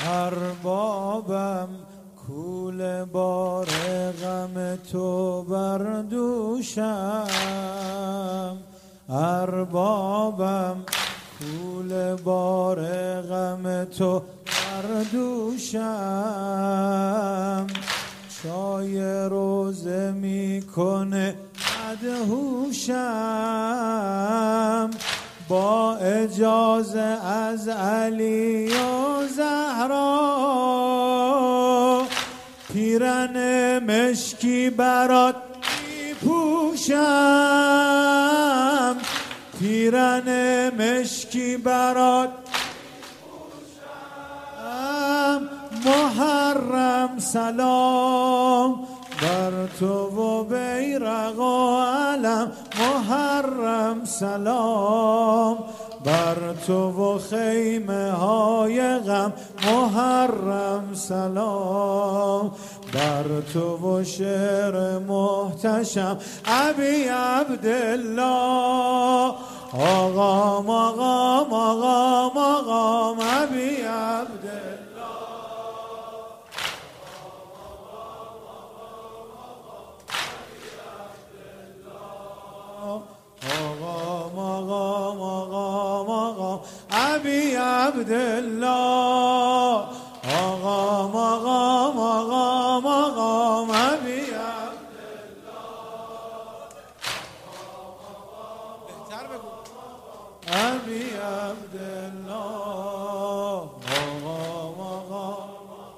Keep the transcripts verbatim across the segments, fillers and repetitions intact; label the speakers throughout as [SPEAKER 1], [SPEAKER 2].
[SPEAKER 1] اربابم کول بار غم تو بر دوشم، اربابم کول بار غم تو بر دوشم، چای روزه میکنه مدهوشم، با اجازه از علی و زهرا پیرن مشکی برات میپوشم، پیرن مشکی برات میپوشم. محرم سلام بر تو و بیرق و علم، محرم سلام بر تو و خیمه های غم، محرم سلام بر تو و شعر محتشم. ابی عبدالله آقام آقام آقام آقام ابی عبدالله آقام آقام آقام آقام ابی عبدالله آقام آقام آقام آقام ابی ابی عبدالله آقام آقام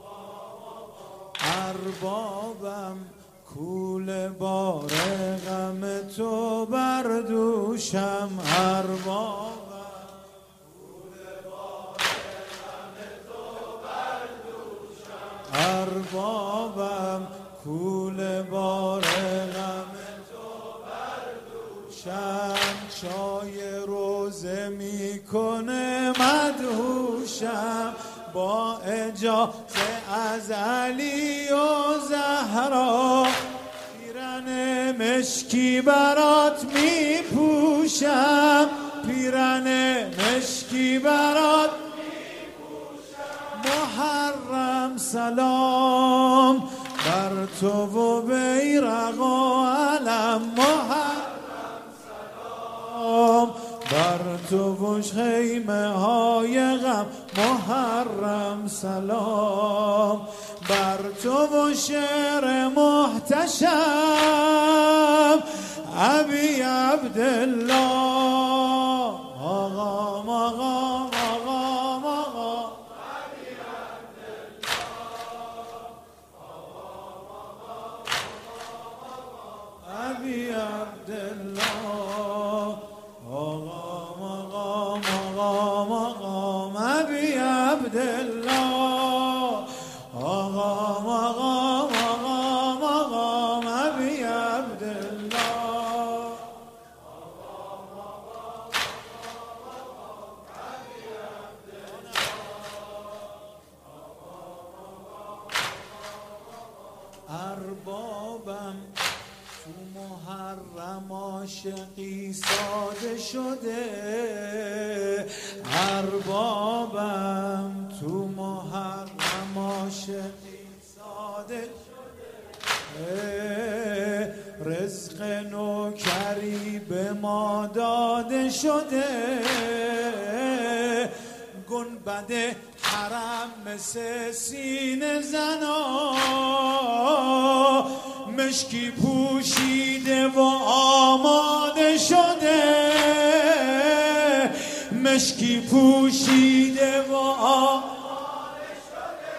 [SPEAKER 1] اربابم کول بار غم تو بر دوشم، اربابم کول بار غم تو بر دوشم، اربابم کول بار غم تو بر دوشم، چای روزه میکنه مدهوشم، با اجازه از علی و زهرا پیرن مشکی برات میپوشم، پیرن مشکی برات میپوشم. محرم سلام بر تو و بیرق و علم، محرم سلام بر تو و خیمه های غم، محرم سلام بر تو و شعر محتشم. ابی عبدالله آقام آقام آقام آقام ابی عبدالله آقام آقام ابی عبدالله آقام آقام آقام آقام ابی عبدالله آقام آقام آقام آقام ابی عبدالله اربابم تو محرم عاشقی ساده شده، اربابم تو محرم عاشقی ساده شده، رزق نوکری به ما داده شده، گنبد حرم مثل سینه زنا مشکی پوشیده و آماده شده، مشکی پوشیده و آماده شده.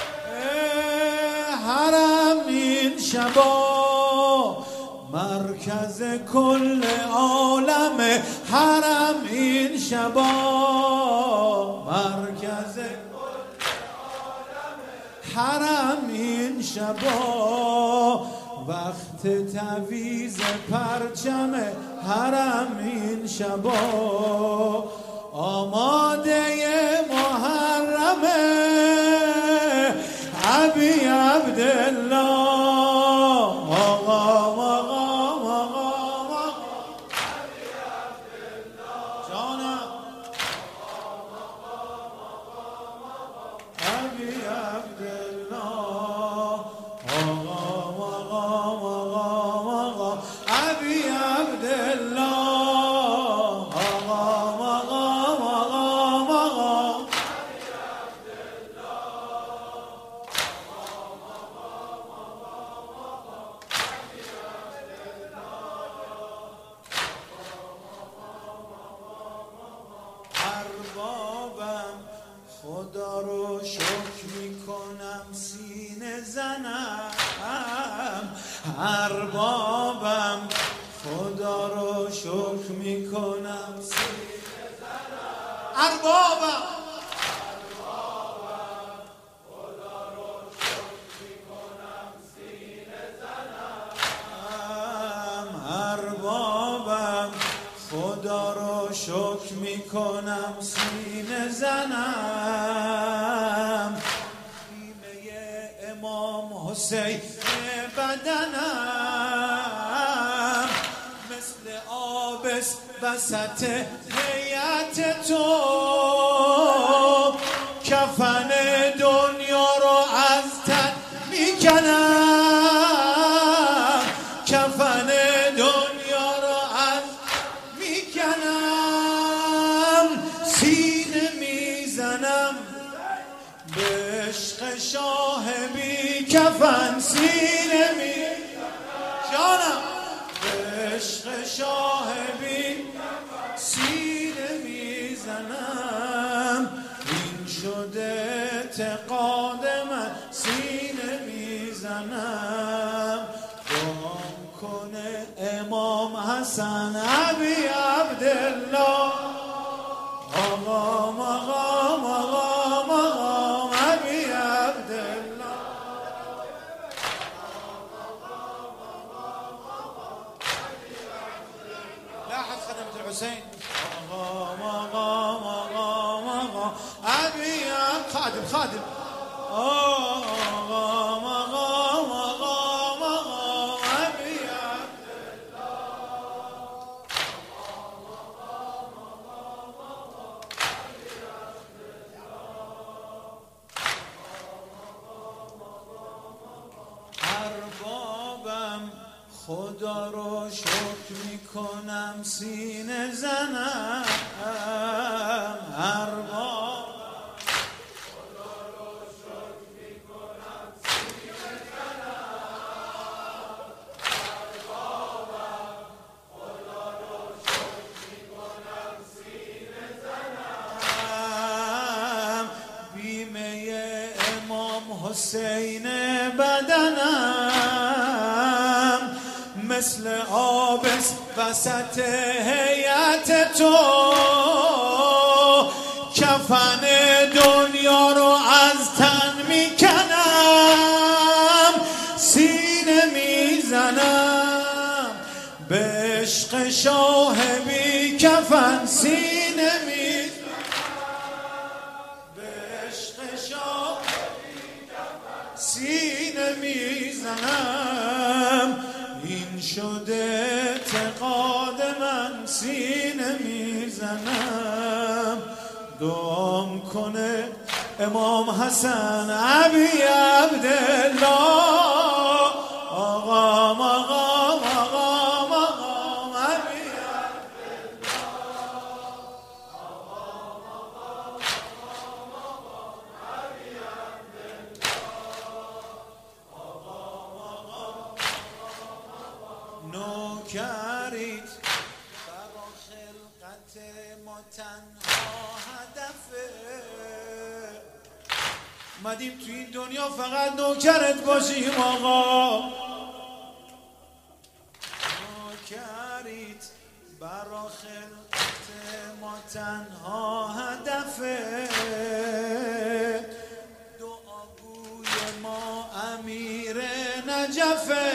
[SPEAKER 1] حرم این شبا مرکز کل عالم، حرم این شبا مرکز کل عالم، حرم این شبا وقت تعویض پرچم، حرم این شبا آماده محرمه. ابی عبدالله آقام آقام آقام ابی عبدالله جانم آقام آقام آقام ابی عبدالله مقام مقام مقام مقام اربابم خدا رو شکر میکنم سینه زنم اربابم خدا رو شکر میکنم سینه زنم اربابم خدا رو شکر میکنم سینه زنم اربابم خدا رو شکر میکنم سینه زنم خیمه امام حسین بدنم مثل آبس وسط هیئت تو کفن دنیا رو از تن میکنم کفن دنیا رو از میکنم سینه میزنم به عشق شاه بی کفن سینه میزنم جانم به عشق شاه بی سینه میزنم این شده اعتقاد من سینه میزنم دعا کنه امام حسن ابی عبدالله مقام مقام مقام مقام ابی عبدالله لاحظ خدمة الحسين مقام مقام مقام مقام ابي خادم خادم مقام مقام مقام مقام ابي اربابم خدا رو شکر میکنم سینه زنم ارباب خدا رو شکر میکنم سینه زنم اربابم خدا رو شکر میکنم سینه زنم بیمه امام حسین بدنم مثل آبس وسط هیئت تو کفن دنیا رو از تن میکنم سینه میزنم به عشق شاه بی کفن سینه میزنم به عشق شاه بی کفن سینه میزنم این شده اعتقاد من سینه میزنم دعام کنه امام حسن ابی عبدالله آقا مقام آقا مقام ابی نوکرید برا خلقت ما تنها هدفه مدیم تو این دنیا فقط نوکرت باشیم آقا نوکرید برا خلقت ما تنها هدفه دعاگوی ما امیر نجفه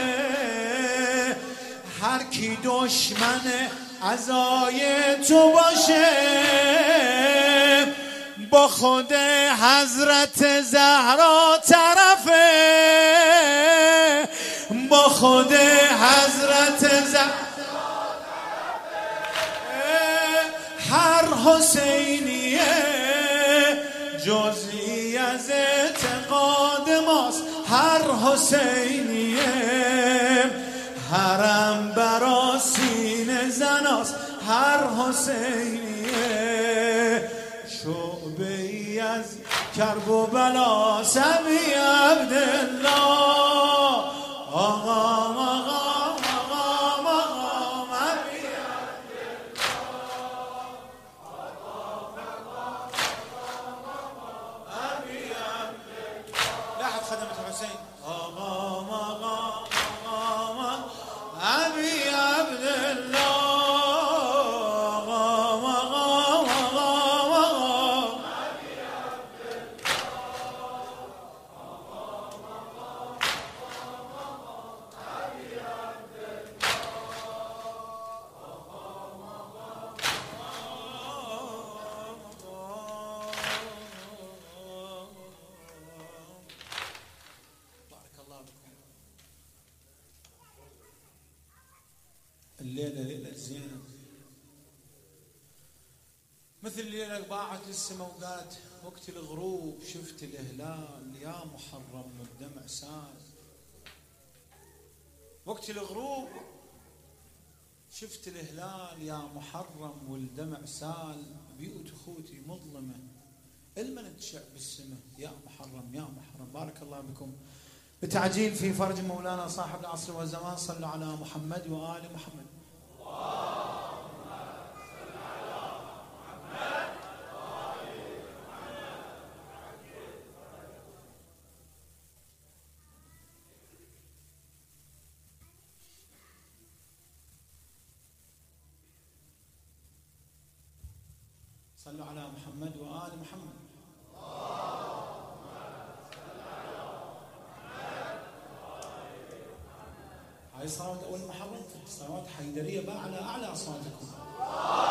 [SPEAKER 1] هر کی دشمن عزای تو باشه با خود حضرت زهرا طرفه با خود حضرت زهرا هر حسینیه جزئی از اعتقاد هر حسینیه حرم برا ناس هر حسینیه شعبه‌ای از کرب و بلا سمی عبدالله آقا آقا آقا آقا مبی لحظ خدمة حسين آقا آقا آقا أبي عبد الله الليلة ليلة زينة مثل الليلة ضاعت السما وقالت وقت الغروب شفت الهلال يا محرم والدمع سال وقت الغروب شفت الهلال يا محرم والدمع سال بيوت اخوتي مظلمة المن تشع بالسماء يا محرم يا محرم. بارك الله بكم. بتعجيل في فرج مولانا صاحب العصر والزمان صلوا على محمد وآل محمد. صلوا على محمد وآل محمد. هاي صارت أول محرم في الصلوات حيدرية بأعلى أعلى أصواتكم.